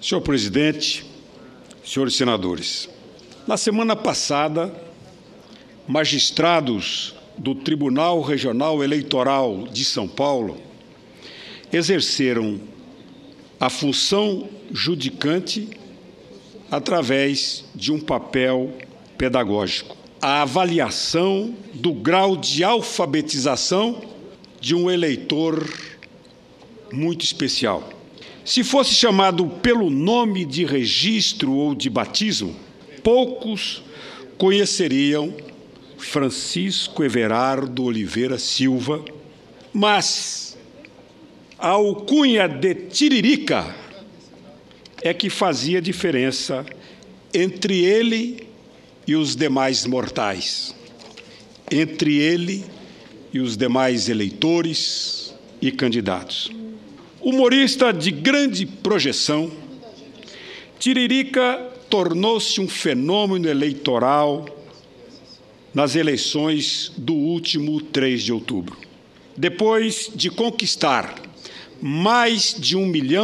Senhor presidente, senhores senadores, na semana passada, magistrados do Tribunal Regional Eleitoral de São Paulo exerceram a função judicante através de um papel pedagógico, a avaliação do grau de alfabetização de um eleitor muito especial. Se fosse chamado pelo nome de registro ou de batismo, poucos conheceriam Francisco Everardo Oliveira Silva, mas a alcunha de Tiririca é que fazia diferença entre ele e os demais mortais, entre ele e os demais eleitores e candidatos. Humorista de grande projeção, Tiririca tornou-se um fenômeno eleitoral nas eleições do último 3 de outubro. Depois de conquistar mais de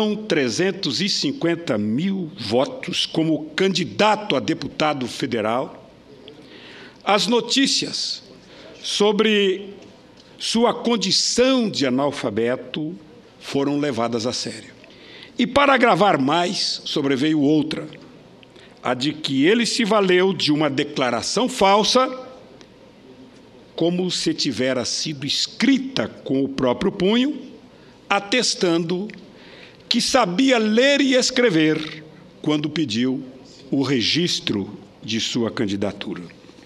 1.350.000 votos como candidato a deputado federal, as notícias sobre sua condição de analfabeto foram levadas a sério. E, para agravar mais, sobreveio outra, a de que ele se valeu de uma declaração falsa, como se tivera sido escrita com o próprio punho, atestando que sabia ler e escrever quando pediu o registro de sua candidatura.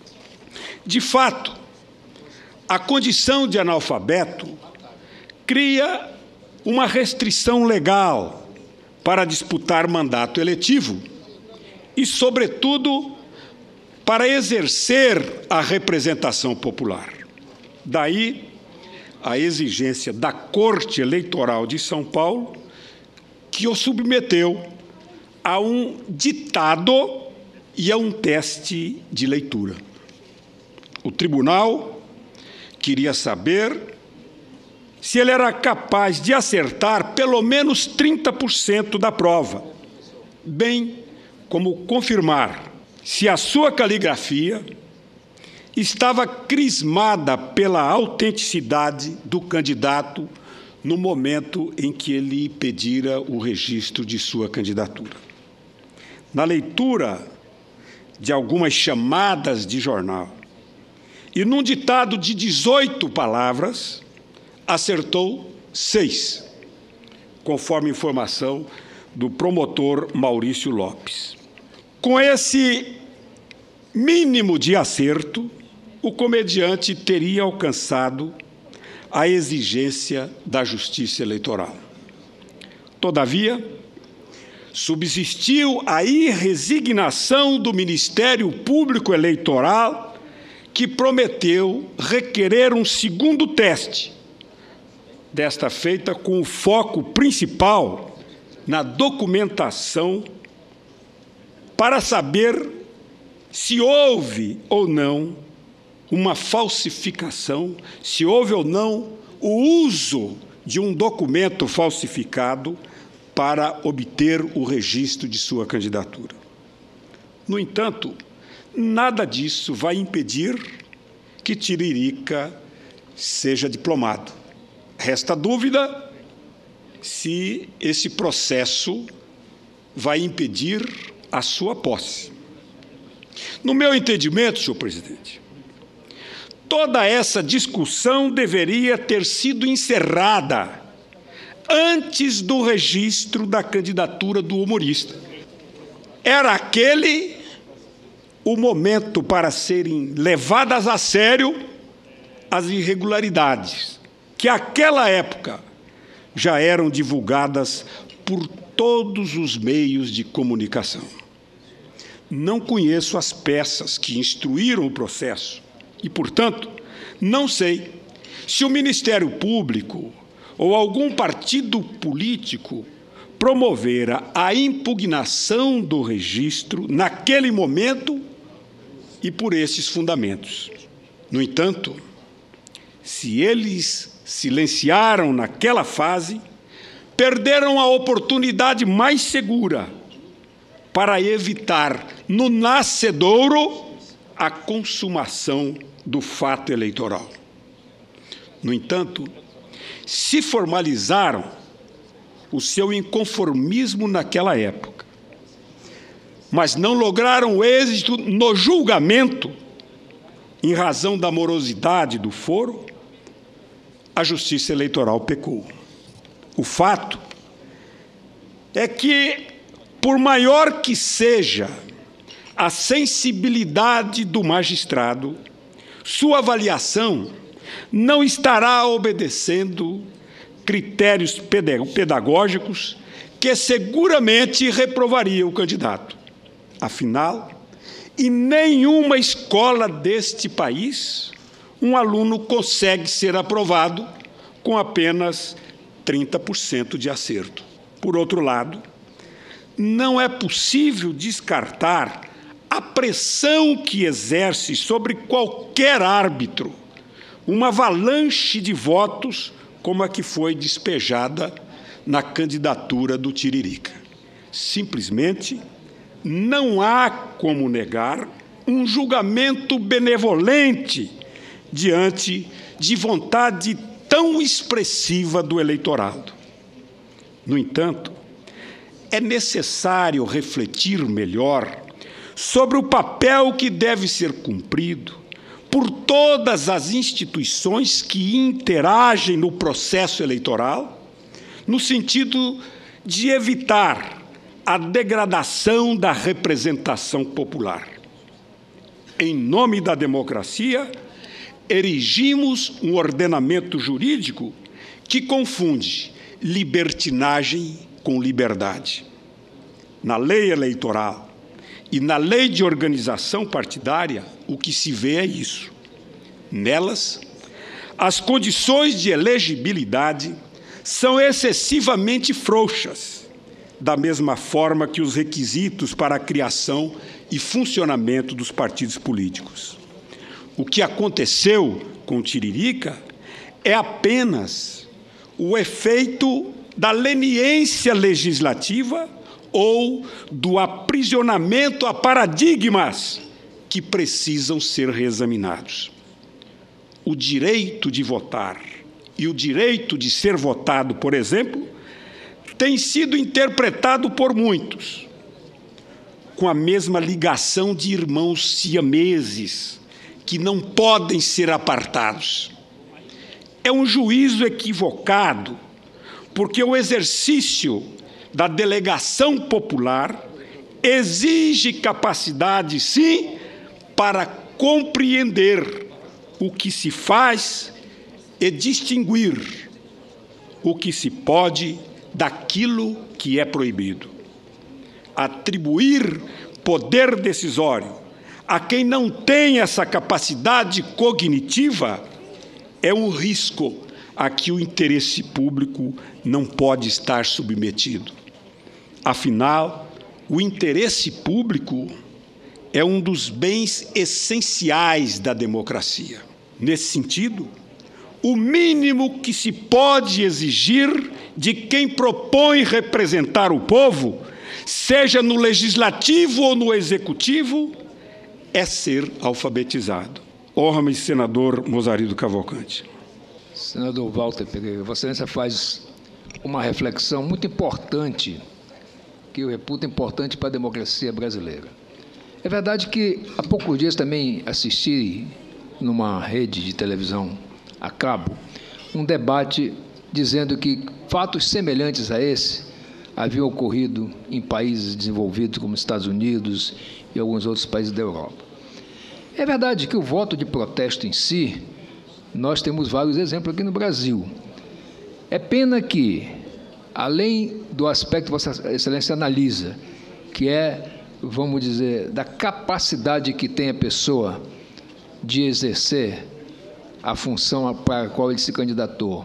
De fato, a condição de analfabeto cria uma restrição legal para disputar mandato eletivo e, sobretudo, para exercer a representação popular. Daí a exigência da Corte Eleitoral de São Paulo, que o submeteu a um ditado e a um teste de leitura. O tribunal queria saber se ele era capaz de acertar pelo menos 30% da prova, bem como confirmar se a sua caligrafia estava crismada pela autenticidade do candidato no momento em que ele pedira o registro de sua candidatura. Na leitura de algumas chamadas de jornal e num ditado de 18 palavras, acertou 6, conforme informação do promotor Maurício Lopes. Com esse mínimo de acerto, o comediante teria alcançado a exigência da Justiça Eleitoral. Todavia, subsistiu a irresignação do Ministério Público Eleitoral, que prometeu requerer um segundo teste, desta feita com o foco principal na documentação, para saber se houve ou não uma falsificação, se houve ou não o uso de um documento falsificado para obter o registro de sua candidatura. No entanto, nada disso vai impedir que Tiririca seja diplomado. Resta dúvida se esse processo vai impedir a sua posse. No meu entendimento, senhor presidente, toda essa discussão deveria ter sido encerrada antes do registro da candidatura do humorista. Era aquele o momento para serem levadas a sério as irregularidades que, àquela época, já eram divulgadas por todos os meios de comunicação. Não conheço as peças que instruíram o processo e, portanto, não sei se o Ministério Público ou algum partido político promovera a impugnação do registro naquele momento e por esses fundamentos. No entanto, se eles silenciaram naquela fase, perderam a oportunidade mais segura para evitar, no nascedouro, a consumação do fato eleitoral. No entanto, se formalizaram o seu inconformismo naquela época, mas não lograram êxito no julgamento, em razão da morosidade do foro, a Justiça Eleitoral pecou. O fato é que, por maior que seja a sensibilidade do magistrado, sua avaliação não estará obedecendo critérios pedagógicos que seguramente reprovariam o candidato. Afinal, em nenhuma escola deste país, um aluno consegue ser aprovado com apenas 30% de acerto. Por outro lado, não é possível descartar a pressão que exerce sobre qualquer árbitro uma avalanche de votos como a que foi despejada na candidatura do Tiririca. Simplesmente não há como negar um julgamento benevolente diante de vontade tão expressiva do eleitorado. No entanto, é necessário refletir melhor sobre o papel que deve ser cumprido por todas as instituições que interagem no processo eleitoral, no sentido de evitar a degradação da representação popular. Em nome da democracia, erigimos um ordenamento jurídico que confunde libertinagem com liberdade. Na lei eleitoral e na lei de organização partidária, o que se vê é isso. Nelas, as condições de elegibilidade são excessivamente frouxas, da mesma forma que os requisitos para a criação e funcionamento dos partidos políticos. O que aconteceu com o Tiririca é apenas o efeito da leniência legislativa ou do aprisionamento a paradigmas que precisam ser reexaminados. O direito de votar e o direito de ser votado, por exemplo, tem sido interpretado por muitos com a mesma ligação de irmãos siameses que não podem ser apartados. É um juízo equivocado, porque o exercício da delegação popular exige capacidade, sim, para compreender o que se faz e distinguir o que se pode daquilo que é proibido. Atribuir poder decisório a quem não tem essa capacidade cognitiva é um risco a que o interesse público não pode estar submetido. Afinal, o interesse público é um dos bens essenciais da democracia. Nesse sentido, o mínimo que se pode exigir de quem propõe representar o povo, seja no legislativo ou no executivo, é ser alfabetizado. Honra-me, senador Mozarido Cavalcante. Senador Walter Pereira, Vossa Excelência faz uma reflexão muito importante, que eu reputo importante para a democracia brasileira. É verdade que há poucos dias também assisti numa rede de televisão a cabo um debate dizendo que fatos semelhantes a esse haviam ocorrido em países desenvolvidos como Estados Unidos e alguns outros países da Europa. É verdade que o voto de protesto em si, nós temos vários exemplos aqui no Brasil. É pena que, além do aspecto que Vossa Excelência analisa, que é, vamos dizer, da capacidade que tem a pessoa de exercer a função para a qual ele se candidatou,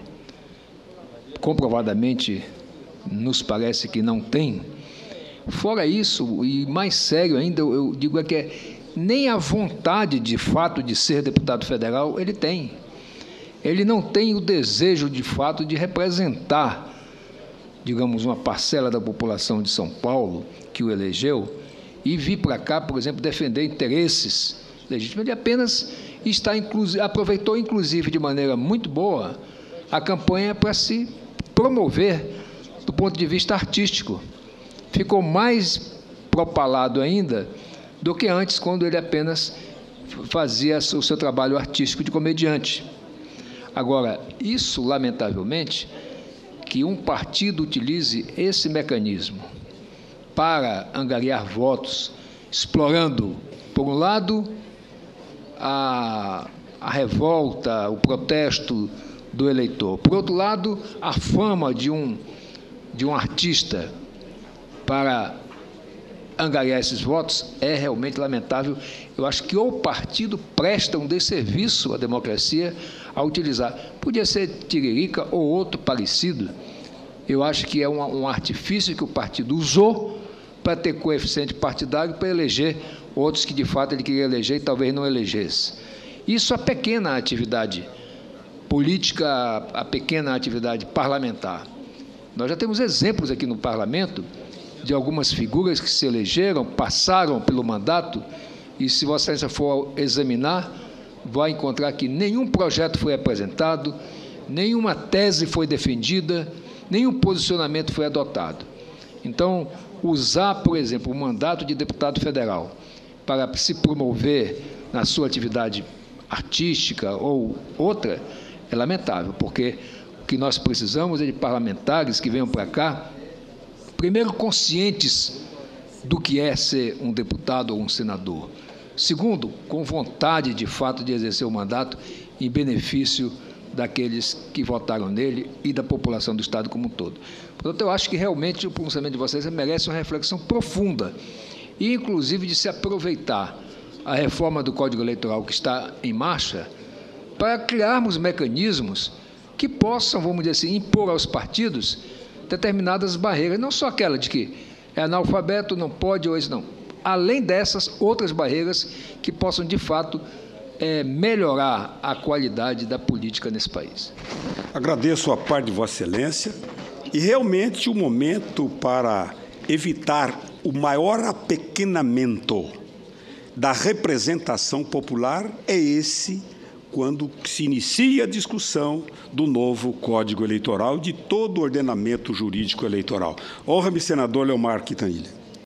comprovadamente nos parece que não tem. Fora isso, e mais sério ainda, eu digo é que nem a vontade de fato de ser deputado federal ele tem. Ele não tem o desejo de fato de representar, digamos, uma parcela da população de São Paulo que o elegeu e vir para cá, por exemplo, defender interesses legítimos. Ele apenas aproveitou, inclusive, de maneira muito boa, a campanha para se promover do ponto de vista artístico. Ficou mais propalado ainda do que antes, quando ele apenas fazia o seu trabalho artístico de comediante. Agora, isso, lamentavelmente, que um partido utilize esse mecanismo para angariar votos, explorando, por um lado, a revolta, o protesto do eleitor, por outro lado, a fama de um artista para angariar esses votos, é realmente lamentável. Eu acho que o partido presta um desserviço à democracia a utilizar. Podia ser Tiririca ou outro parecido. Eu acho que é um artifício que o partido usou para ter coeficiente partidário para eleger outros que, de fato, ele queria eleger e talvez não elegesse. Isso a pequena atividade política, a pequena atividade parlamentar. Nós já temos exemplos aqui no parlamento de algumas figuras que se elegeram, passaram pelo mandato, e se Vossa Excelência for examinar, vai encontrar que nenhum projeto foi apresentado, nenhuma tese foi defendida, nenhum posicionamento foi adotado. Então, usar, por exemplo, o mandato de deputado federal para se promover na sua atividade artística ou outra, é lamentável, porque o que nós precisamos é de parlamentares que venham para cá, primeiro, conscientes do que é ser um deputado ou um senador. Segundo, com vontade, de fato, de exercer o mandato em benefício daqueles que votaram nele e da população do Estado como um todo. Portanto, eu acho que realmente o pronunciamento de vocês merece uma reflexão profunda e, inclusive, de se aproveitar a reforma do Código Eleitoral que está em marcha para criarmos mecanismos que possam, vamos dizer assim, impor aos partidos determinadas barreiras, não só aquela de que é analfabeto, não pode, ou isso não. Além dessas, outras barreiras que possam, de fato, melhorar a qualidade da política nesse país. Agradeço a parte de Vossa Excelência e realmente o momento para evitar o maior apequenamento da representação popular é esse, quando se inicia a discussão do novo Código Eleitoral, de todo o ordenamento jurídico eleitoral. Honra-me, senador Leomar Quintanilha.